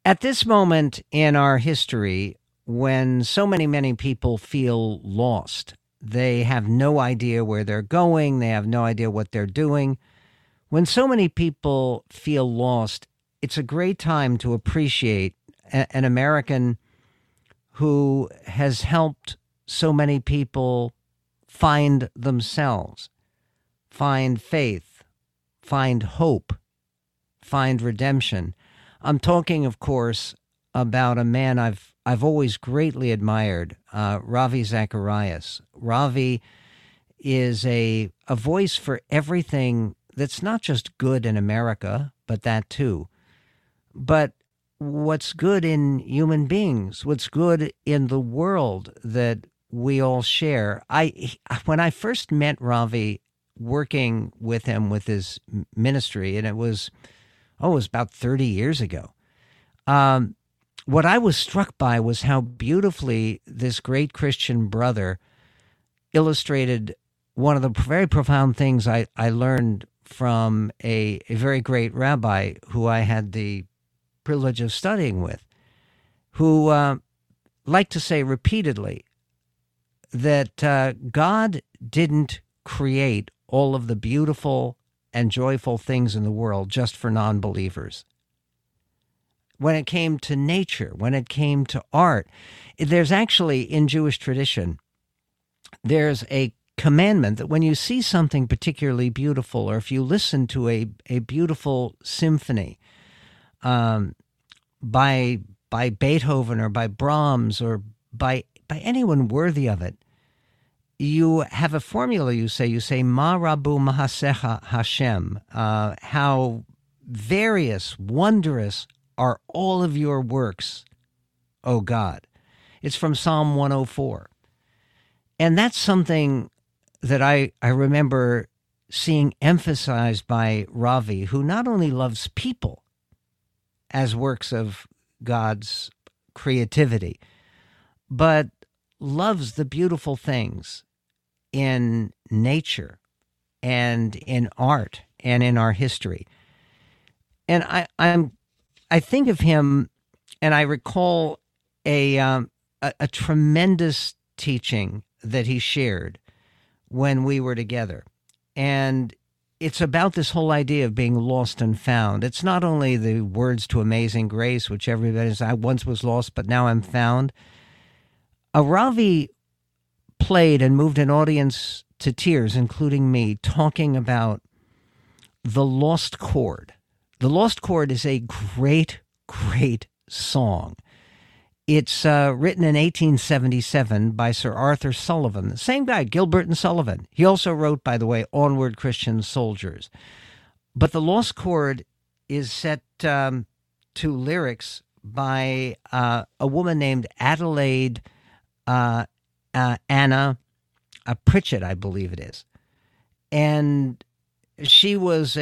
At this moment in our history, when so many people feel lost, they have no idea where they're going, they have no idea what they're doing. When so many people feel lost, it's a great time to appreciate an American who has helped so many people find themselves, find faith, find hope, find redemption. I'm talking, of course, about a man I've always greatly admired, Ravi Zacharias. Ravi is a voice for everything that's not just good in America, but that too. But what's good in human beings, what's good in the world that we all share. When I first met Ravi, working with him with his ministry, and it was about 30 years ago. What I was struck by was how beautifully this great Christian brother illustrated one of the very profound things I learned from a very great rabbi who I had the privilege of studying with, who liked to say repeatedly that God didn't create all of the beautiful and joyful things in the world just for non-believers. When it came to nature, when it came to art, there's actually, in Jewish tradition, there's a commandment that when you see something particularly beautiful, or if you listen to a beautiful symphony by Beethoven or by Brahms or by anyone worthy of it, you have a formula. You say, Ma Rabu Mahasecha Hashem, how various, wondrous are all of your works, O God. It's from Psalm 104. And that's something that I remember seeing emphasized by Ravi, who not only loves people as works of God's creativity, but loves the beautiful things in nature and in art and in our history. And I think of him, and I recall a tremendous teaching that he shared when we were together. And it's about this whole idea of being lost and found. It's not only the words to Amazing Grace, which everybody says, I once was lost, but now I'm found. Ravi played and moved an audience to tears, including me, talking about the Lost Chord. The Lost Chord is a great, great song. It's written in 1877 by Sir Arthur Sullivan, the same guy, Gilbert and Sullivan. He also wrote, by the way, Onward Christian Soldiers. But the Lost Chord is set to lyrics by a woman named Adelaide Anna Pritchett, I believe it is. And she was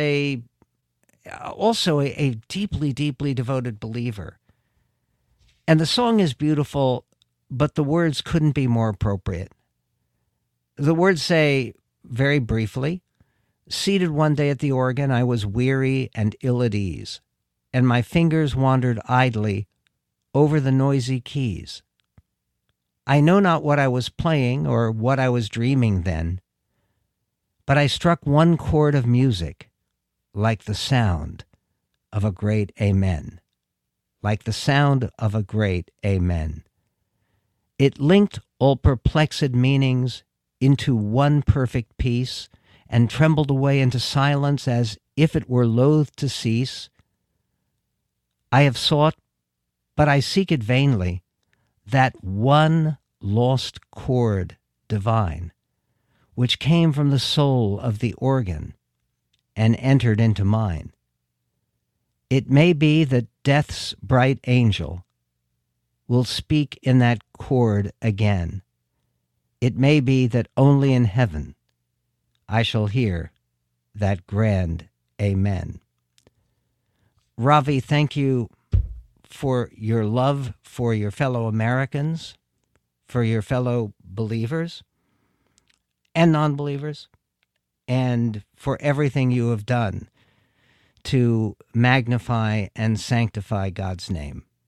also a deeply, deeply devoted believer. And the song is beautiful, but the words couldn't be more appropriate. The words say, very briefly, seated one day at the organ, I was weary and ill at ease, and my fingers wandered idly over the noisy keys. I know not what I was playing or what I was dreaming then, but I struck one chord of music like the sound of a great amen. Like the sound of a great amen. It linked all perplexed meanings into one perfect peace and trembled away into silence as if it were loath to cease. I have sought, but I seek it vainly, that one lost chord divine, which came from the soul of the organ and entered into mine. It may be that death's bright angel will speak in that chord again. It may be that only in heaven I shall hear that grand amen. Ravi, thank you for your love for your fellow Americans, for your fellow believers and non-believers, and for everything you have done to magnify and sanctify God's name.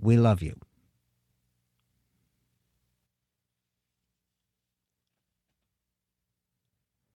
We love you.